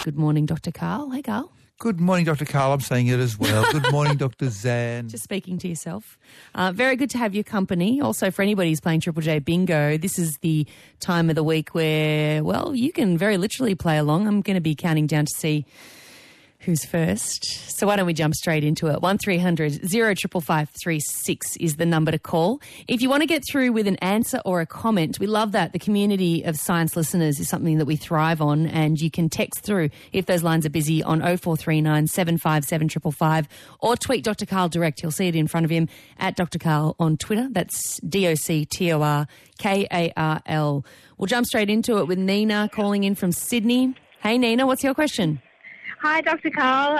good morning, Dr. Karl. Hey, Karl. Good morning, Dr. Karl. I'm saying it as well. Good morning, Dr. Zan. Just speaking to yourself. Very good to have your company. Also, for anybody who's playing Triple J Bingo, this is the time of the week where, well, you can very literally play along. I'm going to be counting down to see who's first. So why don't we jump straight into it? 1300 055536 is the number to call. If you want to get through with an answer or a comment, we love that. The community of science listeners is something that we thrive on, and you can text through if those lines are busy on 0439 757 555 or tweet Dr. Karl direct. You'll see it in front of him at Dr. Karl on Twitter. That's DOCTORKARL. We'll jump straight into it with Nina calling in from Sydney. Hey, Nina, what's your question? Hi, Dr. Karl.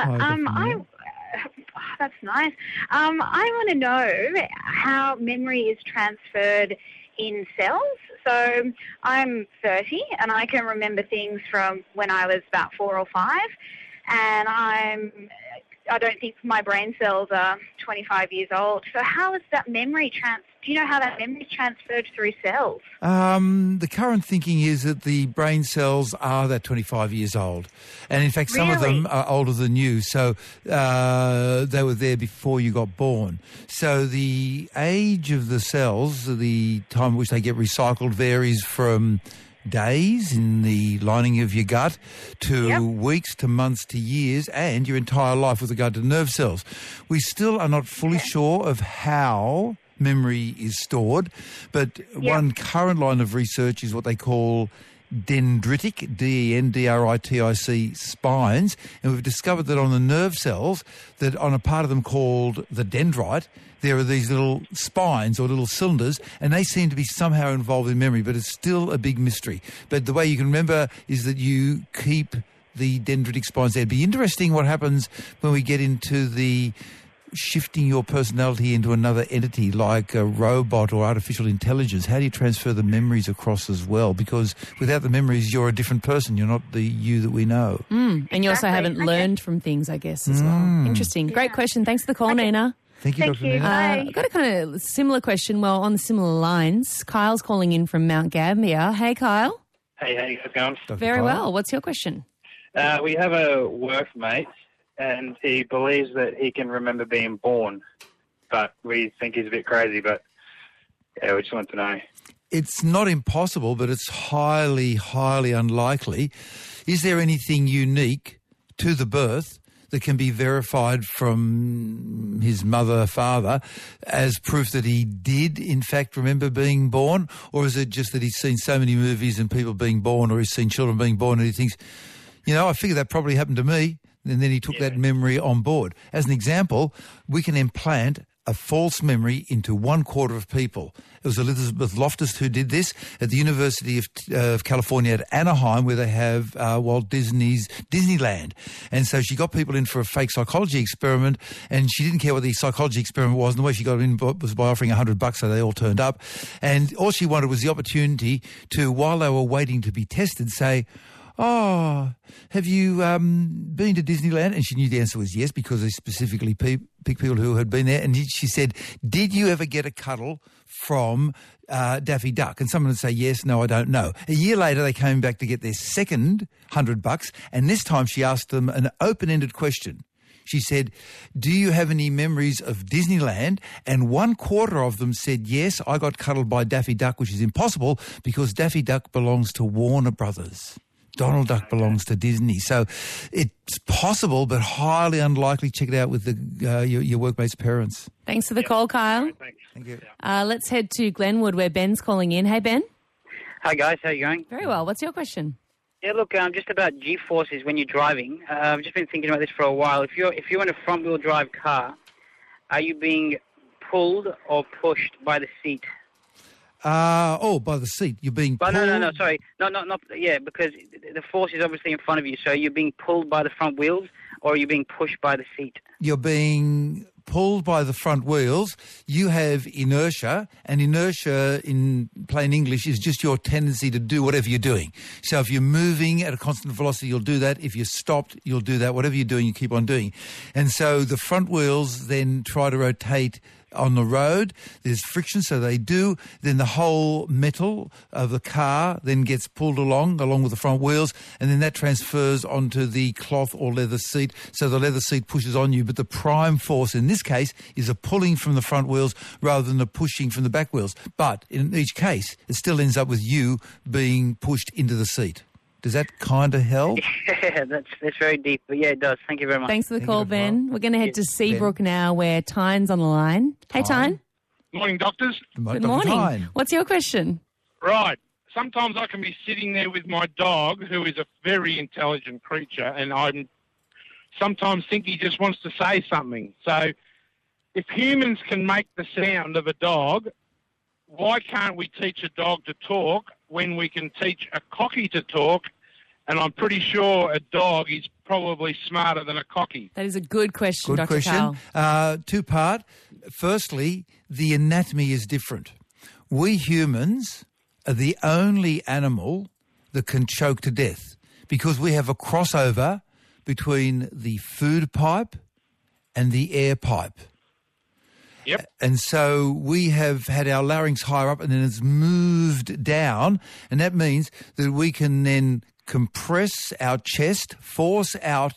That's nice. I want to know how memory is transferred in cells. So I'm 30 and I can remember things from when I was about 4 or 5, and I don't think my brain cells are 25 years old. So how is that memory do you know how that memory is transferred through cells? The current thinking is that the brain cells are that 25 years old. And in fact, some of them are older than you. So they were there before you got born. So the age of the cells, the time at which they get recycled, varies from days in the lining of your gut to weeks to months to years, and your entire life with regard to nerve cells. We still are not fully sure of how memory is stored, but one current line of research is what they call dendritic, D-E-N-D-R-I-T-I-C spines, and we've discovered that on the nerve cells, that on a part of them called the dendrite, there are these little spines or little cylinders, and they seem to be somehow involved in memory, but it's still a big mystery. But the way you can remember is that you keep the dendritic spines there. It'd be interesting what happens when we get into the shifting your personality into another entity like a robot or artificial intelligence. How do you transfer the memories across as well? Because without the memories, you're a different person. You're not the you that we know. And you also haven't learned from things, I guess, as well. Interesting. Great question. Thanks for the call, Nina. Thank you, Dr. Nina. I've got a kind of similar question, well, on the similar lines. Kyle's calling in from Mount Gambier. Hey, Kyle. Hey, how you going? Very well. What's your question? We have a workmate, and he believes that he can remember being born, but we think he's a bit crazy, but yeah, we just want to know. It's not impossible, but it's highly, highly unlikely. Is there anything unique to the birth that can be verified from his mother, father, as proof that he did, in fact, remember being born? Or is it just that he's seen so many movies and people being born, or he's seen children being born, and he thinks, you know, I figure that probably happened to me, and then he took that memory on board. As an example, we can implant a false memory into 1/4 of people. It was Elizabeth Loftus who did this at the University of California at Anaheim, where they have Walt Disney's Disneyland. And so she got people in for a fake psychology experiment, and she didn't care what the psychology experiment was. And the way she got them in was by offering $100, so they all turned up. And all she wanted was the opportunity to, while they were waiting to be tested, say, "Oh, have you been to Disneyland?" And she knew the answer was yes, because they specifically picked people who had been there. And she said, "Did you ever get a cuddle from Daffy Duck?" And someone would say, "Yes, no, I don't know." A year later, they came back to get their second $100, and this time she asked them an open-ended question. She said, "Do you have any memories of Disneyland?" And 1/4 of them said, "Yes, I got cuddled by Daffy Duck," which is impossible because Daffy Duck belongs to Warner Brothers. Donald Duck belongs to Disney. So it's possible, but highly unlikely. Check it out with your workmate's parents. Thanks for the call, Kyle. Thank you. Let's head to Glenwood, where Ben's calling in. Hey, Ben. Hi, guys. How are you going? Very well. What's your question? Yeah, look, just about G-forces when you're driving. I've just been thinking about this for a while. If you're in a front-wheel drive car, are you being pulled or pushed by the seat? By the seat. You're being pulled? No, sorry. Not, because the force is obviously in front of you. So you're being pulled by the front wheels, or are you being pushed by the seat? You're being pulled by the front wheels. You have inertia, and inertia in plain English is just your tendency to do whatever you're doing. So if you're moving at a constant velocity, you'll do that. If you're stopped, you'll do that. Whatever you're doing, you keep on doing. And so the front wheels then try to rotate on the road. There's friction, so they do. Then the whole metal of the car then gets pulled along with the front wheels, and then that transfers onto the cloth or leather seat, so the leather seat pushes on you. But the prime force in this case is a pulling from the front wheels rather than a pushing from the back wheels. But in each case, it still ends up with you being pushed into the seat. Does that kind of help? Yeah, that's very deep. But yeah, it does. Thank you very much. Thanks for the call, Ben. We're going to head to Seabrook now, where Tyne's on the line. Hey, Tyne. Morning, doctors. Good morning. What's your question? Right. Sometimes I can be sitting there with my dog, who is a very intelligent creature, and I sometimes think he just wants to say something. So if humans can make the sound of a dog, why can't we teach a dog to talk when we can teach a cocky to talk? And I'm pretty sure a dog is probably smarter than a cocky. That is a good question, Good Dr. question. Carl. Two-part. Firstly, the anatomy is different. We humans are the only animal that can choke to death because we have a crossover between the food pipe and the air pipe. Yep. And so we have had our larynx higher up and then it's moved down, and that means that we can then compress our chest, force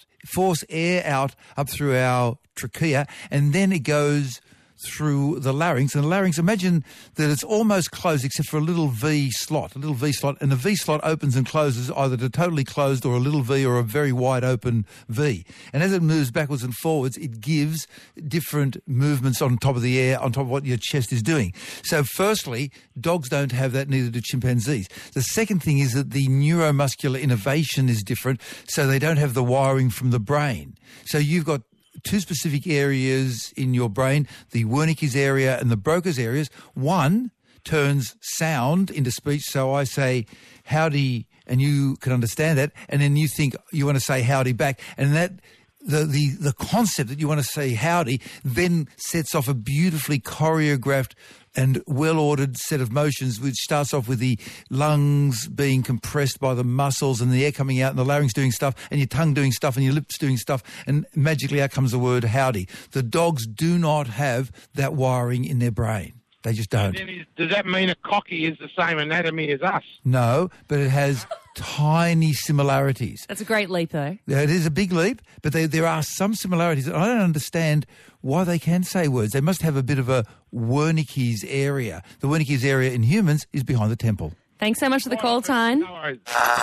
air out up through our trachea, and then it goes through the larynx. And the larynx, imagine that it's almost closed except for a little V slot, and the V slot opens and closes either to totally closed or a little V or a very wide open V. And as it moves backwards and forwards, it gives different movements on top of the air, on top of what your chest is doing. So firstly, dogs don't have that, neither do chimpanzees. The second thing is that the neuromuscular innervation is different, so they don't have the wiring from the brain. So you've got two specific areas in your brain, the Wernicke's area and the Broca's areas. One turns sound into speech, so I say howdy and you can understand that, and then you think you want to say howdy back, and that the concept that you want to say howdy then sets off a beautifully choreographed and well-ordered set of motions, which starts off with the lungs being compressed by the muscles and the air coming out and the larynx doing stuff and your tongue doing stuff and your lips doing stuff, and magically out comes the word howdy. The dogs do not have that wiring in their brain. They just don't. Does that mean a cocky is the same anatomy as us? No, but it has tiny similarities. That's a great leap, though. It is a big leap, but there are some similarities. I don't understand why they can say words. They must have a bit of a Wernicke's area. The Wernicke's area in humans is behind the temple. Thanks so much for the call, Tyne. No worries.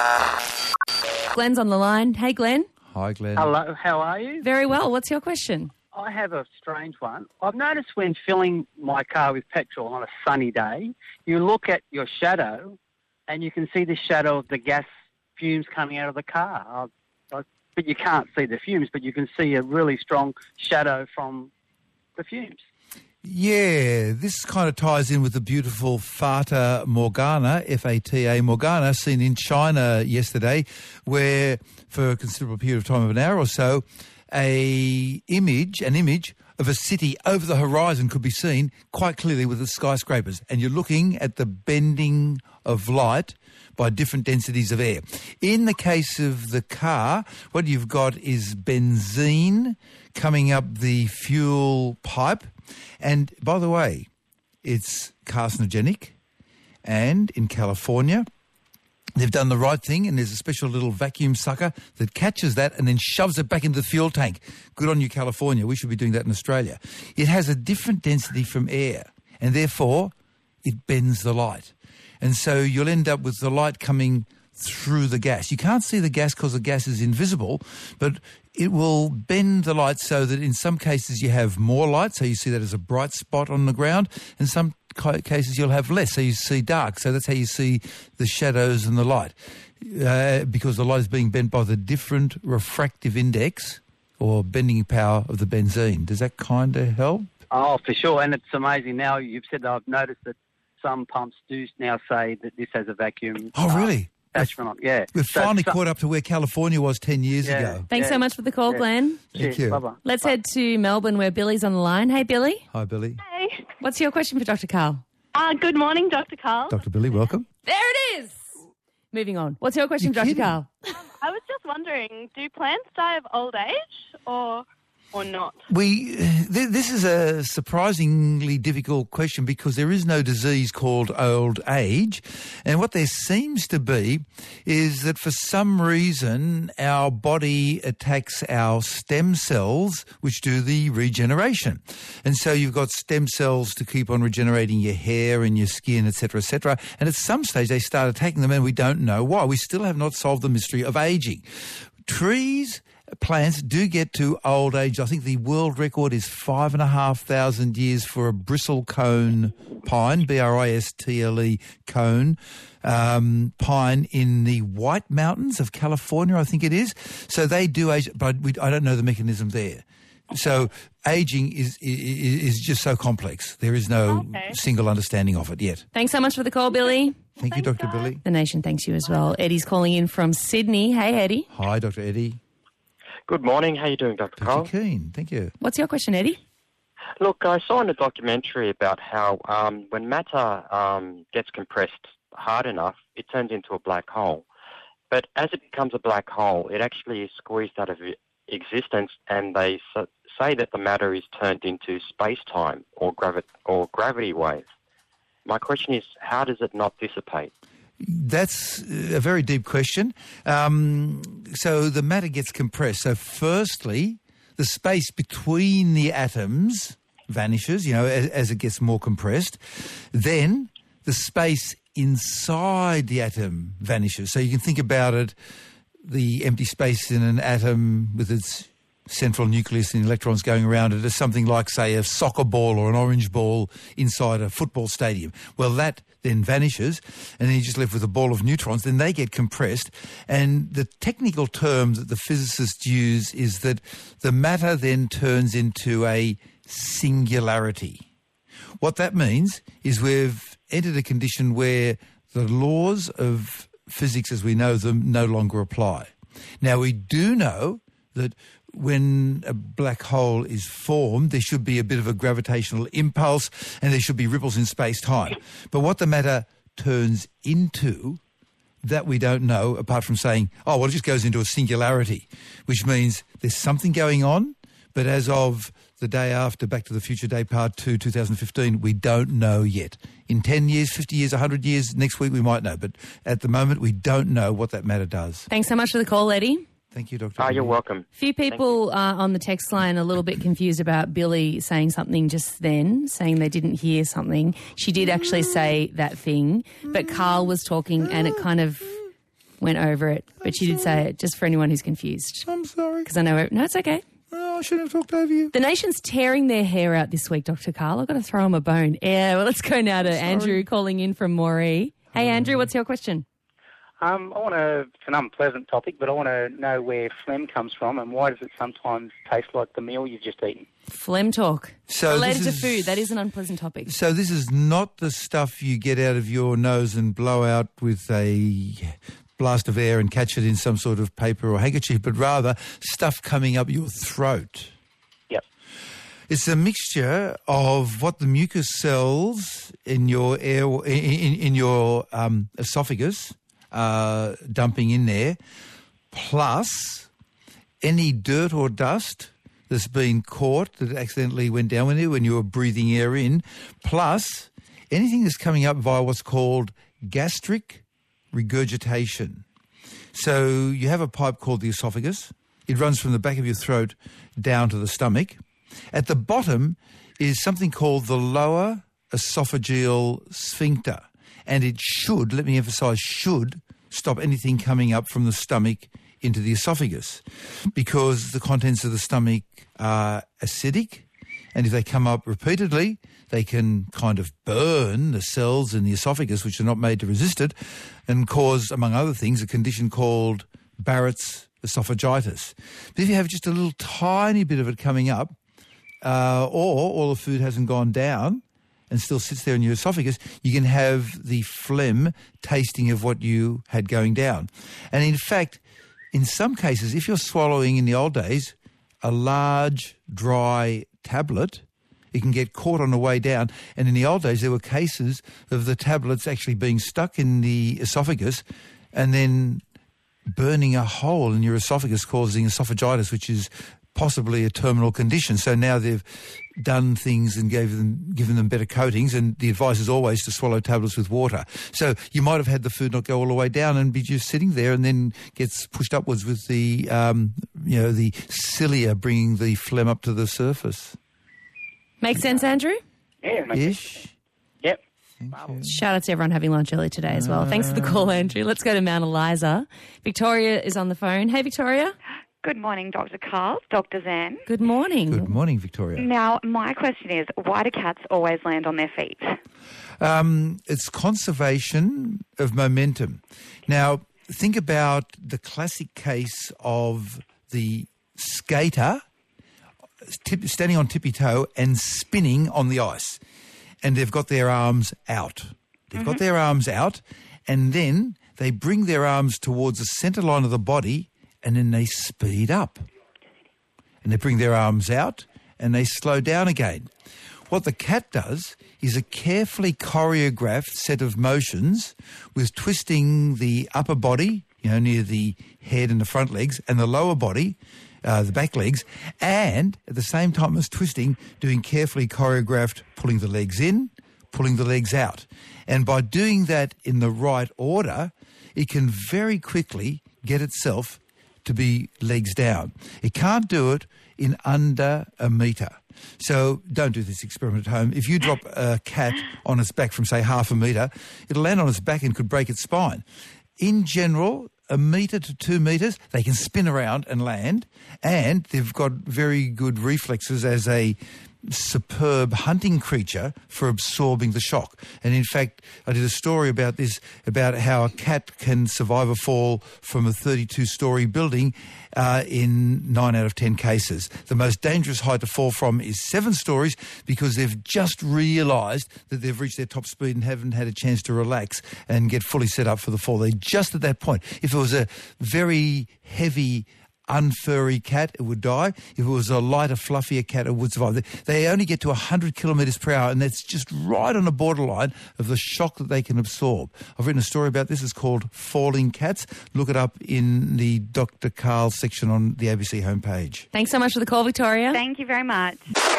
Glenn's on the line. Hey, Glenn. Hi, Glenn. Hello, how are you? Very well. What's your question? I have a strange one. I've noticed when filling my car with petrol on a sunny day, you look at your shadow and you can see the shadow of the gas fumes coming out of the car. But you can't see the fumes, but you can see a really strong shadow from the fumes. Yeah, this kind of ties in with the beautiful Fata Morgana, Fata Morgana, seen in China yesterday, where for a considerable period of time of an hour or so, an image of a city over the horizon could be seen quite clearly with the skyscrapers. And you're looking at the bending of light by different densities of air. In the case of the car, what you've got is benzene coming up the fuel pipe. And by the way, it's carcinogenic. And in California, they've done the right thing, and there's a special little vacuum sucker that catches that and then shoves it back into the fuel tank. Good on you, California. We should be doing that in Australia. It has a different density from air, and therefore it bends the light. And so you'll end up with the light coming through the gas. You can't see the gas because the gas is invisible, but it will bend the light so that in some cases you have more light, so you see that as a bright spot on the ground, and some cases you'll have less, so you see dark. So that's how you see the shadows and the light, because the light is being bent by the different refractive index or bending power of the benzene. Does that kind of help? Oh, for sure. And it's amazing now. You've said that I've noticed that some pumps do now say that this has a vacuum. Oh, really? Attachment on. Yeah. We've finally caught up to where California was 10 years ago. Thanks so much for the call, Glenn. Thank you. Bye-bye. Let's head to Melbourne, where Billy's on the line. Hey, Billy. Hi, Billy. Hey. What's your question for Dr. Carl? Good morning, Dr. Carl. Dr. Billy, welcome. There it is. Moving on. What's your question, You're Dr. kidding. Carl? I was just wondering, do plants die of old age or not? We This is a surprisingly difficult question because there is no disease called old age. And what there seems to be is that for some reason our body attacks our stem cells, which do the regeneration. And so you've got stem cells to keep on regenerating your hair and your skin, etc., etc. And at some stage they start attacking them and we don't know why. We still have not solved the mystery of aging. Plants do get to old age. I think the world record is 5,500 years for a bristlecone pine, Bristle cone, pine in the White Mountains of California, I think it is. So they do age, but I don't know the mechanism there. So aging is just so complex. There is no single understanding of it yet. Thanks so much for the call, Billy. Thank you, Dr. Billy. The Nation thanks you as well. Eddie's calling in from Sydney. Hey, Eddie. Hi, Dr. Eddie. Good morning. How are you doing, Dr. Cole? Dr. Keane, thank you. What's your question, Eddie? Look, I saw in a documentary about how when matter gets compressed hard enough, it turns into a black hole. But as it becomes a black hole, it actually is squeezed out of existence, and they say that the matter is turned into space-time or gravity waves. My question is, how does it not dissipate? That's a very deep question. So the matter gets compressed. So firstly, the space between the atoms vanishes, as it gets more compressed. Then the space inside the atom vanishes. So you can think about it, the empty space in an atom with its central nucleus and electrons going around it as something like, say, a soccer ball or an orange ball inside a football stadium. Well, that then vanishes, and then you're just left with a ball of neutrons. Then they get compressed, and the technical term that the physicists use is that the matter then turns into a singularity. What that means is we've entered a condition where the laws of physics as we know them no longer apply. Now, we do know that when a black hole is formed, there should be a bit of a gravitational impulse and there should be ripples in space-time. But what the matter turns into, that we don't know, apart from saying, it just goes into a singularity, which means there's something going on, but as of the day after Back to the Future Day Part 2, 2015, we don't know yet. In 10 years, 50 years, 100 years, next week we might know. But at the moment, we don't know what that matter does. Thanks so much for the call, Eddie. Thank you, Dr. You're welcome. A few people on the text line a little bit confused about Billy saying something just then, saying they didn't hear something. She did actually say that thing, but Carl was talking and it kind of went over it. But she did say it, just for anyone who's confused. I'm sorry. Because I know it. No, it's okay. Oh, I shouldn't have talked over you. The Nation's tearing their hair out this week, Dr. Carl. I've got to throw him a bone. Yeah, well, let's go now to Andrew calling in from Moree. Hey, Andrew, what's your question? It's an unpleasant topic, but I want to know where phlegm comes from and why does it sometimes taste like the meal you've just eaten? Phlegm talk. So related to food, that is an unpleasant topic. So this is not the stuff you get out of your nose and blow out with a blast of air and catch it in some sort of paper or handkerchief, but rather stuff coming up your throat. Yep. It's a mixture of what the mucus cells in your in your esophagus dumping in there, plus any dirt or dust that's been caught that accidentally went down with you when you were breathing air in, plus anything that's coming up via what's called gastric regurgitation. So you have a pipe called the esophagus. It runs from the back of your throat down to the stomach. At the bottom is something called the lower esophageal sphincter. And it should, let me emphasize, should stop anything coming up from the stomach into the esophagus, because the contents of the stomach are acidic, and if they come up repeatedly, they can kind of burn the cells in the esophagus, which are not made to resist it, and cause, among other things, a condition called Barrett's esophagitis. But if you have just a little tiny bit of it coming up, or all the food hasn't gone down and still sits there in your esophagus, you can have the phlegm tasting of what you had going down. And in fact, in some cases, if you're swallowing in the old days a large, dry tablet, it can get caught on the way down. And in the old days, there were cases of the tablets actually being stuck in the esophagus and then burning a hole in your esophagus, causing esophagitis, which is possibly a terminal condition. So now they've done things and given them better coatings, and the advice is always to swallow tablets with water. So you might have had the food not go all the way down and be just sitting there, and then gets pushed upwards with the the cilia bringing the phlegm up to the surface. Makes sense, Andrew? Yeah, Ish. Yep. Shout out to everyone having lunch early today as well. Thanks for the call, Andrew. Let's go to Mount Eliza. Victoria is on the phone. Hey, Victoria. Good morning, Dr. Carl, Dr. Zan. Good morning. Good morning, Victoria. Now, my question is, why do cats always land on their feet? It's conservation of momentum. Now, think about the classic case of the skater standing on tippy-toe and spinning on the ice. And they've got their arms out. They've got their arms out, and then they bring their arms towards the centre line of the body, and then they speed up. And they bring their arms out, and they slow down again. What the cat does is a carefully choreographed set of motions with twisting the upper body, near the head and the front legs, and the lower body, the back legs, and at the same time as twisting, doing carefully choreographed pulling the legs in, pulling the legs out. And by doing that in the right order, it can very quickly get itself to be legs down. It can't do it in under a metre. So don't do this experiment at home. If you drop a cat on its back from, say, half a metre, it'll land on its back and could break its spine. In general, 1 metre to 2 metres, they can spin around and land, and they've got very good reflexes as a superb hunting creature for absorbing the shock. And in fact, I did a story about this, about how a cat can survive a fall from a 32-storey building in 9 out of 10 cases. The most dangerous height to fall from is 7 stories because they've just realised that they've reached their top speed and haven't had a chance to relax and get fully set up for the fall. They're just at that point. If it was a very heavy unfurry cat, it would die. If it was a lighter, fluffier cat, it would survive. They only get to 100 kilometres per hour, and that's just right on the borderline of the shock that they can absorb. I've written a story about this. It's called Falling Cats. Look it up in the Dr. Carl section on the ABC homepage. Thanks so much for the call, Victoria. Thank you very much.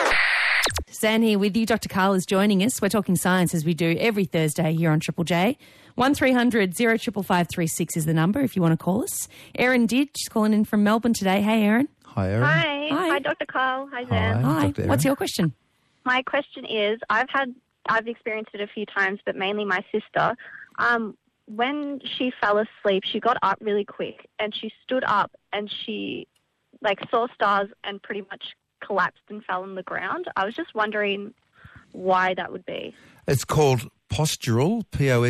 Stan here with you. Dr. Carl is joining us. We're talking science as we do every Thursday here on Triple J. 1300 055536 is the number if you want to call us. Erin did. She's calling in from Melbourne today. Hey, Erin. Hi, Erin. Hi, Dr. Carl. Hi, Zan. Hi. Dr. What's your question? My question is, I've experienced it a few times, but mainly my sister. When she fell asleep, she got up really quick, and she stood up, and she saw stars and pretty much collapsed and fell on the ground. I was just wondering why that would be. It's called postural,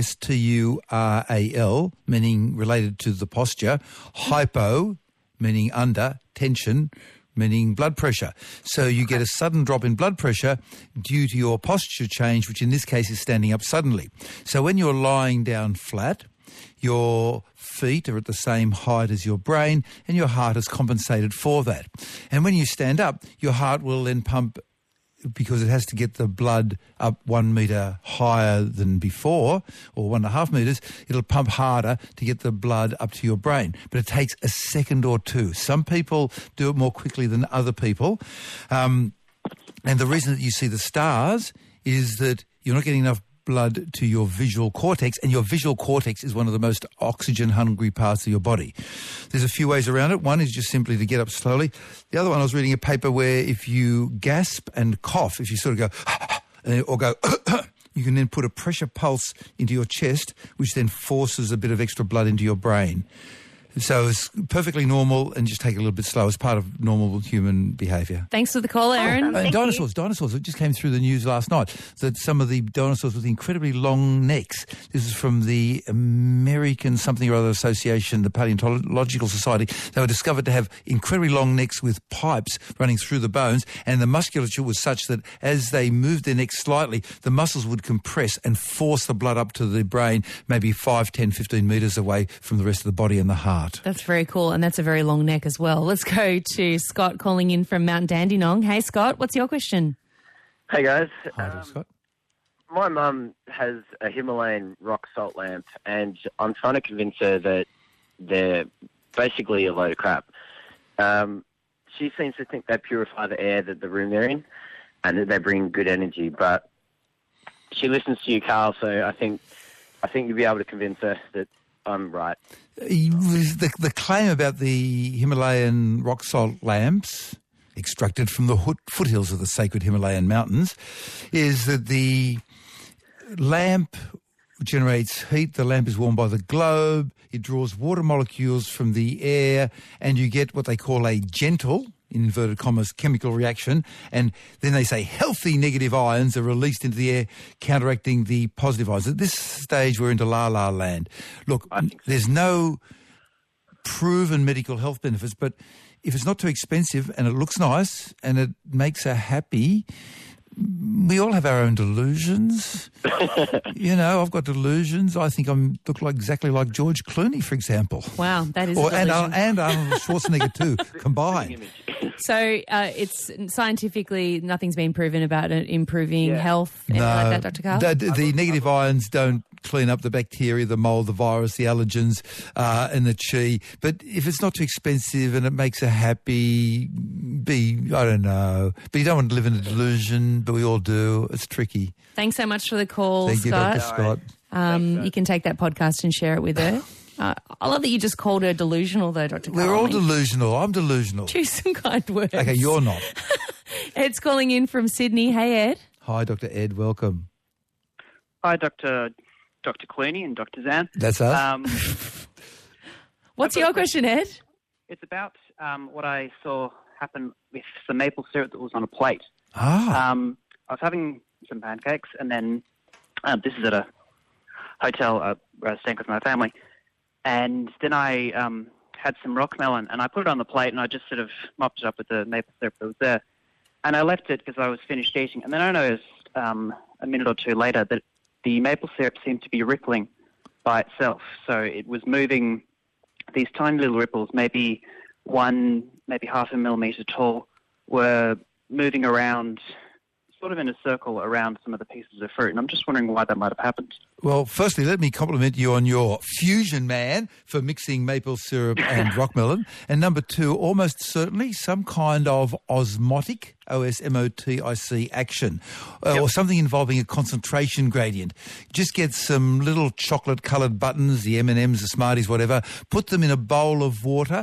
Postural, meaning related to the posture. Hypo, meaning under. Tension, meaning blood pressure. So you get a sudden drop in blood pressure due to your posture change, which in this case is standing up suddenly. So when you're lying down flat, your feet are at the same height as your brain, and your heart is compensated for that. And when you stand up, your heart will then pump, because it has to get the blood up 1 metre higher than before, or 1.5 metres, it'll pump harder to get the blood up to your brain. But it takes a second or two. Some people do it more quickly than other people. And the reason that you see the stars is that you're not getting enough blood to your visual cortex, and your visual cortex is one of the most oxygen-hungry parts of your body. There's a few ways around it. One is just simply to get up slowly. The other one, I was reading a paper where if you gasp and cough, if you sort of go or go you can then put a pressure pulse into your chest, which then forces a bit of extra blood into your brain. So it's perfectly normal, and just take it a little bit slow. It's part of normal human behaviour. Thanks for the call, Erin. Dinosaurs. It just came through the news last night that some of the dinosaurs with incredibly long necks, this is from the American something or other association, the Paleontological Society, they were discovered to have incredibly long necks with pipes running through the bones, and the musculature was such that as they moved their necks slightly, the muscles would compress and force the blood up to the brain, maybe 5, 10, 15 metres away from the rest of the body and the heart. That's very cool, and that's a very long neck as well. Let's go to Scott calling in from Mount Dandenong. Hey, Scott, what's your question? Hey, guys. Hi, Scott. My mum has a Himalayan rock salt lamp, and I'm trying to convince her that they're basically a load of crap. she seems to think they purify the air that the room they're in, and that they bring good energy. But she listens to you, Carl. So I think you'll be able to convince her that I'm right. The claim about the Himalayan rock salt lamps, extracted from the foothills of the sacred Himalayan mountains, is that the lamp generates heat. The lamp is warmed by the globe. It draws water molecules from the air, and you get what they call a gentle, in inverted commas, chemical reaction. And then they say healthy negative ions are released into the air, counteracting the positive ions. At this stage, we're into la-la land. Look, there's no proven medical health benefits, but if it's not too expensive and it looks nice and it makes her happy, we all have our own delusions. You know, I've got delusions. I think I look exactly like George Clooney, for example. Wow, that is a delusion. And Arnold Schwarzenegger too, combined. So it's scientifically, nothing's been proven about it improving health, anything like that, Dr. Carl? The negative ions don't clean up the bacteria, the mold, the virus, the allergens, and the chi. But if it's not too expensive and it makes her happy, I don't know. But you don't want to live in a delusion, but we all do. It's tricky. Thanks so much for the call, Thank you, Scott. Dr. Scott. You can take that podcast and share it with her. I love that you just called her delusional, though, Dr. Carl. We're all delusional. I'm delusional. Choose some kind words. Okay, you're not. Ed's calling in from Sydney. Hey, Ed. Hi, Dr. Ed. Welcome. Hi, Dr. Clooney and Dr. Zan. That's us. What's your question, Ed? It's about what I saw happen with some maple syrup that was on a plate. Ah. I was having some pancakes, and then this is at a hotel where I was staying with my family. And then I had some rock melon, and I put it on the plate, and I just sort of mopped it up with the maple syrup that was there. And I left it because I was finished eating. And then I noticed a minute or two later that the maple syrup seemed to be rippling by itself. So it was moving these tiny little ripples, maybe half a millimetre tall, were moving around sort of in a circle around some of the pieces of fruit. And I'm just wondering why that might have happened. Well, firstly, let me compliment you on your fusion, man, for mixing maple syrup and rock melon. And number two, almost certainly some kind of osmotic, OSMOTIC action, or something involving a concentration gradient. Just get some little chocolate-coloured buttons, the M&Ms, the Smarties, whatever, put them in a bowl of water,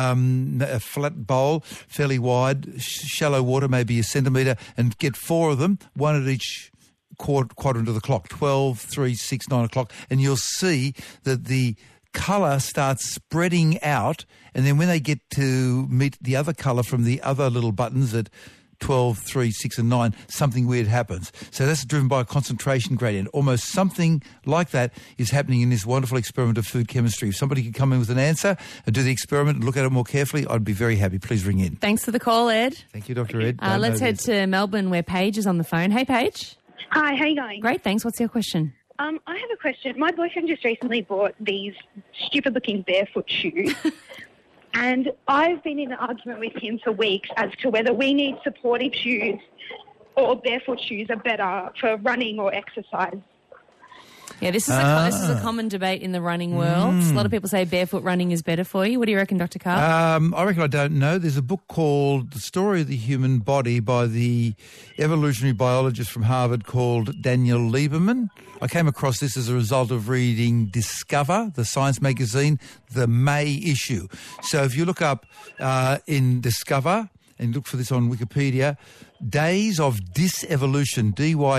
a flat bowl, fairly wide, shallow water, maybe a centimetre, and get 4 of them, one at each quadrant of the clock, 12, 3, 6, 9 o'clock, and you'll see that the colour starts spreading out, and then when they get to meet the other colour from the other little buttons at 12, 3, 6 and 9, something weird happens. So that's driven by a concentration gradient. Almost something like that is happening in this wonderful experiment of food chemistry. If somebody could come in with an answer and do the experiment and look at it more carefully, I'd be very happy. Please ring in. Thanks for the call, Ed. Thank you, Dr. Ed. Let's head to Melbourne where Paige is on the phone. Hey, Paige. Hi, how you going? Great, thanks. What's your question? I have a question. My boyfriend just recently bought these stupid-looking barefoot shoes, and I've been in an argument with him for weeks as to whether we need supportive shoes or barefoot shoes are better for running or exercise. Yeah, this is a common debate in the running world. A lot of people say barefoot running is better for you. What do you reckon, Dr. Carl? I reckon I don't know. There's a book called The Story of the Human Body by the evolutionary biologist from Harvard called Daniel Lieberman. I came across this as a result of reading Discover, the science magazine, the May issue. So if you look up in Discover and look for this on Wikipedia, Days of Dysevolution,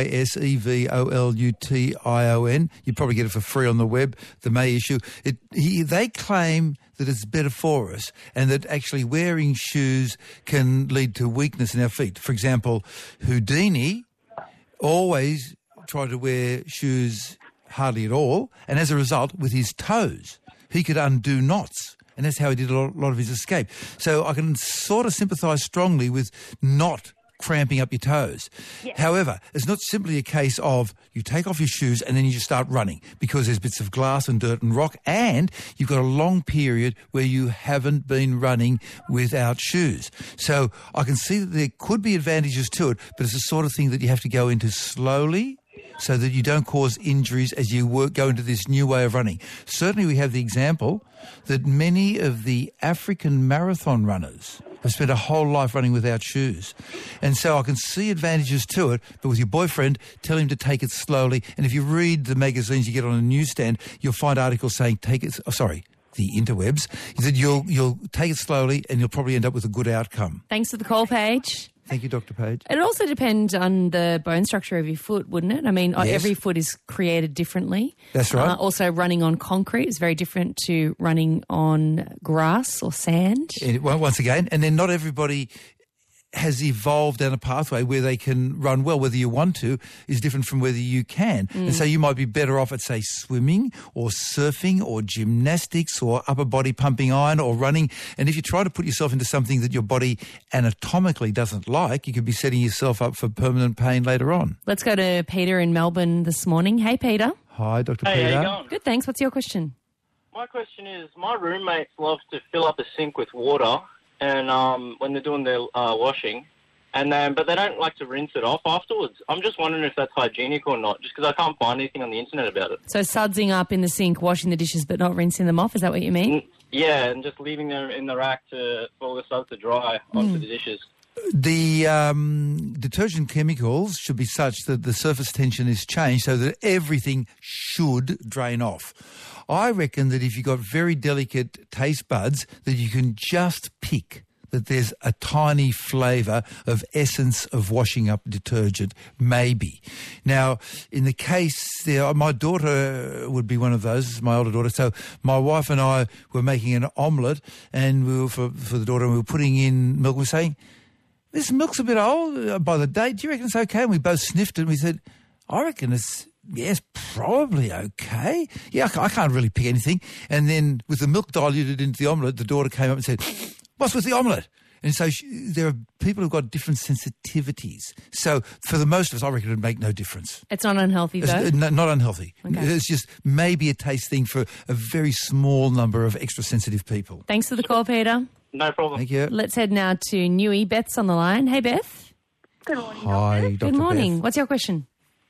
Dysevolution. You'd probably get it for free on the web, the May issue. They claim that it's better for us and that actually wearing shoes can lead to weakness in our feet. For example, Houdini always tried to wear shoes hardly at all, and as a result, with his toes, he could undo knots. And that's how he did a lot of his escape. So I can sort of sympathise strongly with not cramping up your toes. Yeah. However, it's not simply a case of you take off your shoes and then you just start running because there's bits of glass and dirt and rock, and you've got a long period where you haven't been running without shoes. So I can see that there could be advantages to it, but it's the sort of thing that you have to go into slowly so that you don't cause injuries as you go into this new way of running. Certainly we have the example that many of the African marathon runners I've spent a whole life running without shoes. And so I can see advantages to it, but with your boyfriend, tell him to take it slowly. And if you read the magazines you get on a newsstand, you'll find articles saying the interwebs, is that you'll take it slowly and you'll probably end up with a good outcome. Thanks for the call, Paige. Thank you, Dr. Page. It also depends on the bone structure of your foot, wouldn't it? I mean, Yes. every foot is created differently. That's right. Also, running on concrete is very different to running on grass or sand. Once again, and then not everybody has evolved down a pathway where they can run well. Whether you want to is different from whether you can. And so you might be better off at, say, swimming or surfing or gymnastics or upper body pumping iron or running. And if you try to put yourself into something that your body anatomically doesn't like, you could be setting yourself up for permanent pain later on. Let's go to Peter in Melbourne this morning. Hey, Peter. Hi, Dr. Hey, Peter. how you going? Good, thanks. What's your question? My question is, my roommates love to fill up a sink with water, and when they're doing their washing, but they don't like to rinse it off afterwards. I'm just wondering if that's hygienic or not, just because I can't find anything on the internet about it. So sudsing up in the sink, washing the dishes but not rinsing them off, is that what you mean? Yeah, and just leaving them in the rack for all the suds to dry onto the dishes. The detergent chemicals should be such that the surface tension is changed so that everything should drain off. I reckon that if you've got very delicate taste buds, that you can just pick that there's a tiny flavour of essence of washing up detergent, maybe. Now, in the case there, my daughter would be one of those, my older daughter. So my wife and I were making an omelette, and we were for the daughter, and we were putting in milk. We were saying, this milk's a bit old by the date. Do you reckon it's okay? And we both sniffed it, and we said, I reckon it's... Yes, probably okay. Yeah, I can't really pick anything. And then with the milk diluted into the omelette, the daughter came up and said, what's with the omelette? And so there are people who've got different sensitivities. So for the most of us, I reckon it would make no difference. It's not unhealthy, though? It's not unhealthy. Okay. It's just maybe a taste thing for a very small number of extra sensitive people. Thanks for the call, Peter. No problem. Thank you. Let's head now to Newey. Beth's on the line. Hey, Beth. Good morning. Hi, Dr. Good morning. Beth. What's your question?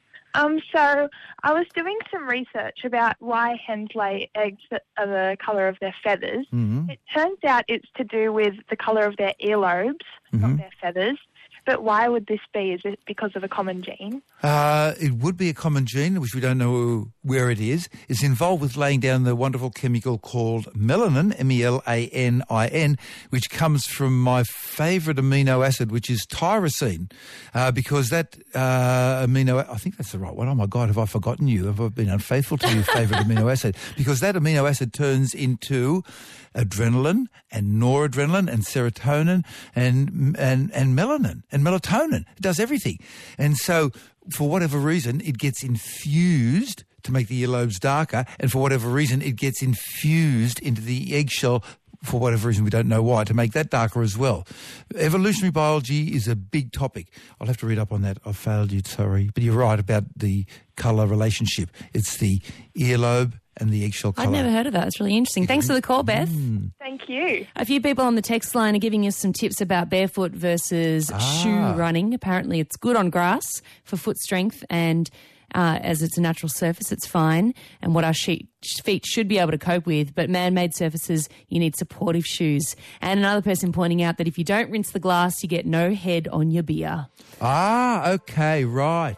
So I was doing some research about why hens lay eggs that are the colour of their feathers. Mm-hmm. It turns out it's to do with the colour of their earlobes, not their feathers. But why would this be? Is it because of a common gene? It would be a common gene, which we don't know where it is. It's involved with laying down the wonderful chemical called melanin, M-E-L-A-N-I-N, which comes from my favourite amino acid, which is tyrosine, because that amino... I think that's the right one. Oh, my God, have I forgotten you? Have I been unfaithful to your favourite amino acid? Because that amino acid turns into adrenaline and noradrenaline and serotonin and melanin and melatonin. It does everything. And so for whatever reason, it gets infused to make the earlobes darker, and for whatever reason, it gets infused into the eggshell, for whatever reason, we don't know why, to make that darker as well. Evolutionary biology is a big topic. I'll have to read up on that. I've failed you, sorry. But you're right about the colour relationship. It's the earlobe and the eggshell colour. I've never heard of that. It's really interesting. Thanks for the call, Beth. Thank you. A few people on the text line are giving us some tips about barefoot versus shoe running. Apparently it's good on grass for foot strength, and as it's a natural surface, it's fine, and what our feet should be able to cope with. But man-made surfaces, you need supportive shoes. And another person pointing out that if you don't rinse the glass, you get no head on your beer. Okay, right.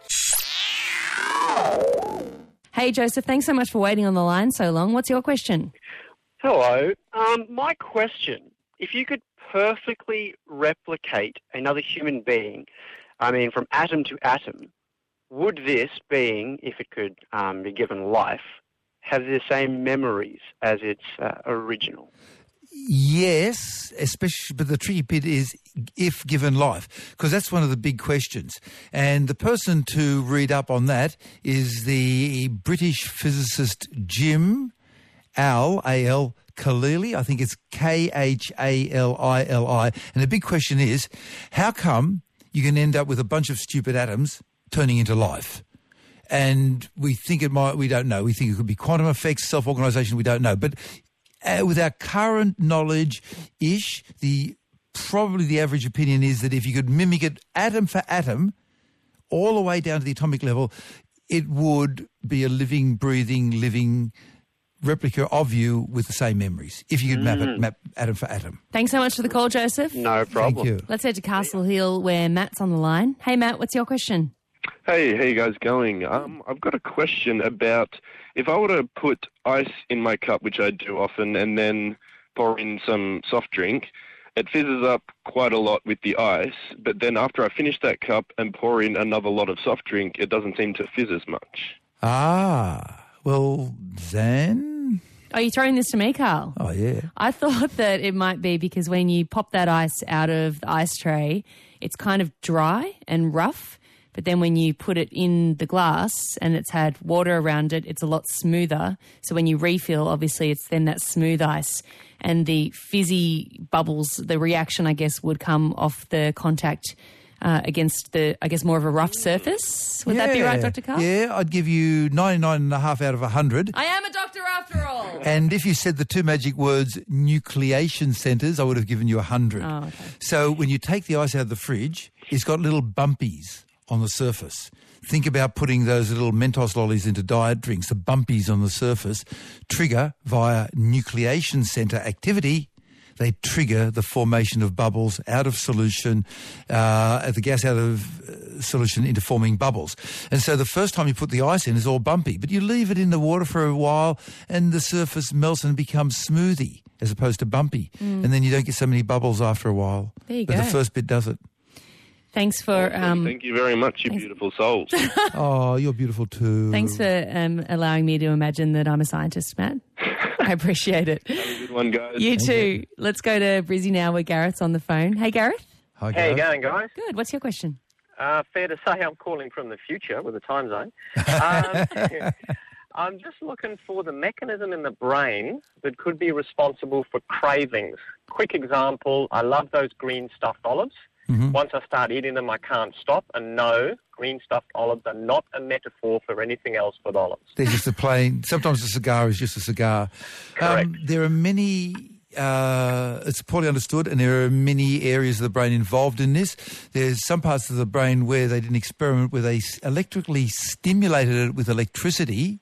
Hey, Joseph, thanks so much for waiting on the line so long. What's your question? Hello. My question, if you could perfectly replicate another human being, I mean, from atom to atom, would this being, if it could be given life, have the same memories as its original? Yes, especially, but the tricky bit is if given life, because that's one of the big questions. And the person to read up on that is the British physicist Jim A.L. Khalili. I think it's Khalili. And the big question is, how come you can end up with a bunch of stupid atoms turning into life? And we think it might, we don't know. We think it could be quantum effects, self-organisation, we don't know. But with our current knowledge-ish, probably the average opinion is that if you could mimic it atom for atom, all the way down to the atomic level, it would be a living, breathing, living replica of you with the same memories, if you could map atom for atom. Thanks so much for the call, Joseph. No problem. Thank you. Let's head to Castle Hill where Matt's on the line. Hey, Matt, what's your question? Hey, how you guys going? I've got a question about if I were to put ice in my cup, which I do often, and then pour in some soft drink, it fizzes up quite a lot with the ice, but then after I finish that cup and pour in another lot of soft drink, it doesn't seem to fizz as much. Well, then... Are you throwing this to me, Carl? Oh, yeah. I thought that it might be because when you pop that ice out of the ice tray, it's kind of dry and rough, but then when you put it in the glass and it's had water around it, it's a lot smoother. So when you refill, obviously, it's then that smooth ice. And the fizzy bubbles, the reaction, I guess, would come off the contact against the, I guess, more of a rough surface. Would that be right, Dr. Carl? Yeah, I'd give you 99.5 out of 100. I am a doctor after all. And if you said the two magic words, nucleation centres, I would have given you 100. Oh, okay. So when you take the ice out of the fridge, it's got little bumpies on the surface. Think about putting those little Mentos lollies into diet drinks. The bumpies on the surface trigger via nucleation centre activity. They trigger the formation of bubbles out of solution, the gas out of solution into forming bubbles. And so the first time you put the ice in is all bumpy, but you leave it in the water for a while and the surface melts and becomes smoothie as opposed to bumpy. And then you don't get so many bubbles after a while. There you but go. The first bit does it. Thanks for... Thank you very much, you beautiful souls. Oh, you're beautiful too. Thanks for allowing me to imagine that I'm a scientist, Matt. I appreciate it. Have a good one, guys. You too. Let's go to Brizzy now where Gareth's on the phone. Hey, Gareth. Hi, How you going, guys? Good. What's your question? Fair to say I'm calling from the future with a time zone. I'm just looking for the mechanism in the brain that could be responsible for cravings. Quick example, I love those green stuffed olives. Once I start eating them, I can't stop. And no, green stuffed olives are not a metaphor for anything else but olives. They're just a plain... Sometimes a cigar is just a cigar. Correct. There are many... it's poorly understood, and there are many areas of the brain involved in this. There's some parts of the brain where they did an experiment where they electrically stimulated it with electricity,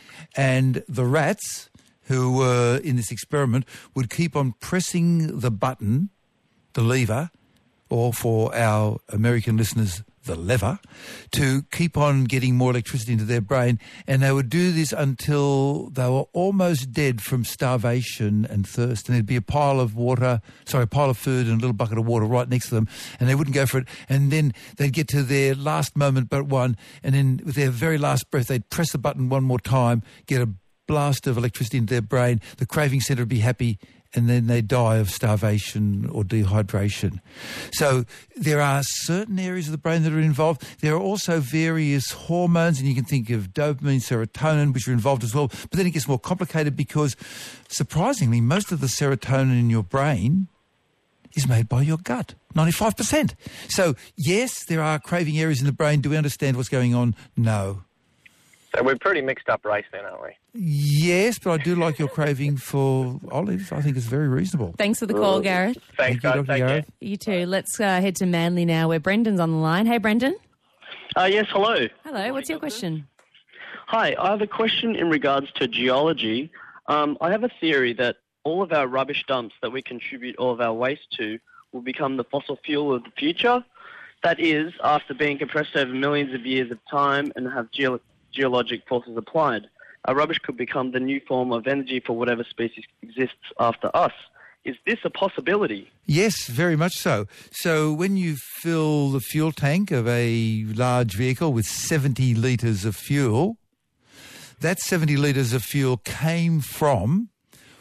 and the rats who were in this experiment would keep on pressing the button, the lever, or for our American listeners, the lever, to keep on getting more electricity into their brain. And they would do this until they were almost dead from starvation and thirst. And there'd be a pile of food and a little bucket of water right next to them. And they wouldn't go for it. And then they'd get to their last moment but one. And then with their very last breath, they'd press the button one more time, get a blast of electricity into their brain. The craving centre would be happy. And then they die of starvation or dehydration. So there are certain areas of the brain that are involved. There are also various hormones, and you can think of dopamine, serotonin, which are involved as well. But then it gets more complicated because, surprisingly, most of the serotonin in your brain is made by your gut, 95%. So, yes, there are craving areas in the brain. Do we understand what's going on? No. So we're pretty mixed up race then, aren't we? Yes, but I do like your craving for olives. I think it's very reasonable. Thanks for the call, Gareth. Thanks, Thank you, guys. Dr. Gareth. You too. Let's head to Manly now where Brendan's on the line. Hey, Brendan. Yes, hello. Hello. What's your question? Hi, I have a question in regards to geology. I have a theory that all of our rubbish dumps that we contribute all of our waste to will become the fossil fuel of the future. That is, after being compressed over millions of years of time and have geologic forces applied. Our rubbish could become the new form of energy for whatever species exists after us. Is this a possibility? Yes, very much so. So when you fill the fuel tank of a large vehicle with 70 litres of fuel, that 70 litres of fuel came from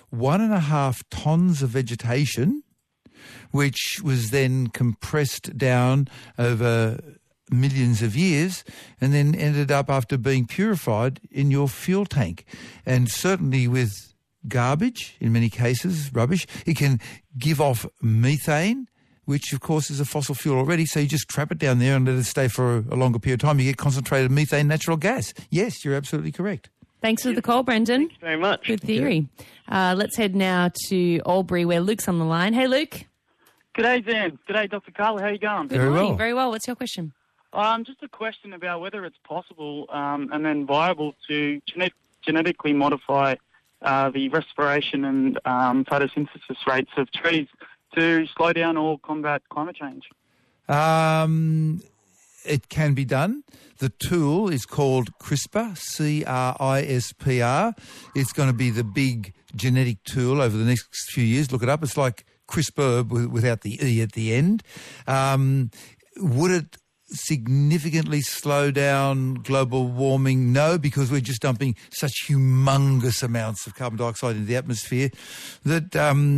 1.5 tonnes of vegetation, which was then compressed down over millions of years and then ended up, after being purified, in your fuel tank. And certainly with garbage, in many cases, rubbish, it can give off methane, which of course is a fossil fuel already, so you just trap it down there and let it stay for a longer period of time. You get concentrated methane natural gas. Yes, you're absolutely correct. Thanks for the call, Brendan. Thanks very much. Good theory. Let's head now to Albury where Luke's on the line. Hey, Luke. G'day, Dan. G'day, Dr. Carla. How you going? Good morning. Very well. What's your question? Just a question about whether it's possible and then viable to genetically modify the respiration and photosynthesis rates of trees to slow down or combat climate change? It can be done. The tool is called CRISPR, C-R-I-S-P-R. It's going to be the big genetic tool over the next few years. Look it up. It's like CRISPR without the E at the end. Would it significantly slow down global warming? No, because we're just dumping such humongous amounts of carbon dioxide into the atmosphere that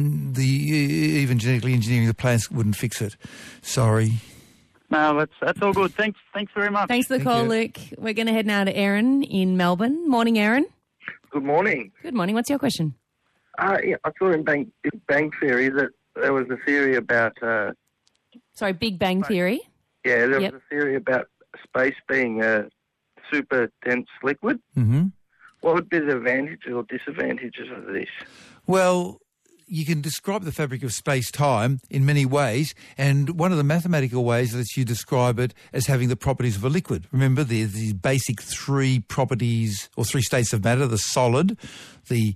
even genetically engineering the plants wouldn't fix it. Sorry. No, that's all good. Thanks very much. Thanks for the call, Luke. We're going to head now to Aaron in Melbourne. Morning, Aaron. Good morning. Good morning. What's your question? Yeah, I saw in Big Bang Theory that there was a theory about... Sorry, Big Bang Theory? Yeah, there was a theory about space being a super dense liquid. Mm-hmm. What would be the advantages or disadvantages of this? Well, you can describe the fabric of space-time in many ways, and one of the mathematical ways is you describe it as having the properties of a liquid. Remember, the basic three properties or three states of matter, the solid, the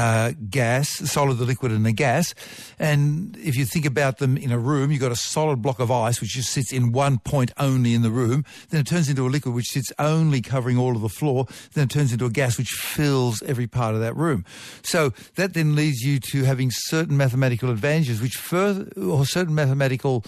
gas, the solid, the liquid and the gas. And if you think about them in a room, you've got a solid block of ice which just sits in one point only in the room. Then it turns into a liquid which sits only covering all of the floor. Then it turns into a gas which fills every part of that room. So that then leads you to having certain mathematical advantages which or certain mathematical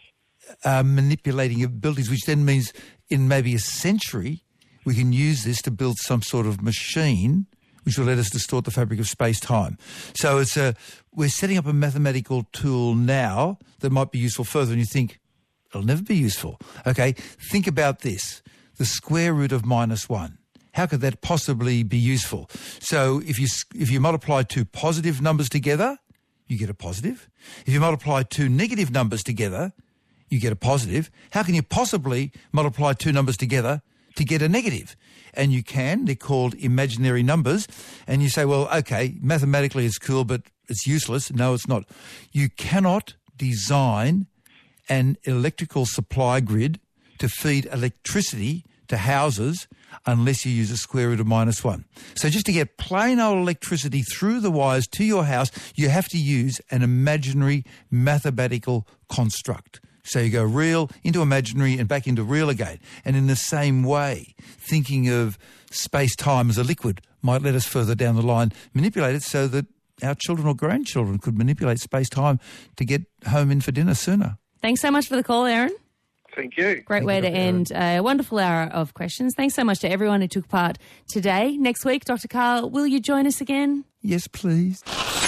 manipulating abilities, which then means in maybe a century we can use this to build some sort of machine which will let us distort the fabric of space-time. So we're setting up a mathematical tool now that might be useful further, and you think, it'll never be useful. Okay, think about this. The square root of -1. How could that possibly be useful? So if you multiply two positive numbers together, you get a positive. If you multiply two negative numbers together, you get a positive. How can you possibly multiply two numbers together to get a negative? And you can. They're called imaginary numbers. And you say, well, okay, mathematically it's cool, but it's useless. No, it's not. You cannot design an electrical supply grid to feed electricity to houses unless you use a square root of -1. So just to get plain old electricity through the wires to your house, you have to use an imaginary mathematical construct. So you go real into imaginary and back into real again. And in the same way, thinking of space-time as a liquid might let us further down the line manipulate it so that our children or grandchildren could manipulate space-time to get home in for dinner sooner. Thanks so much for the call, Aaron. Thank you. Great way to end a wonderful hour of questions. Thanks so much to everyone who took part today. Next week, Dr. Karl, will you join us again? Yes, please.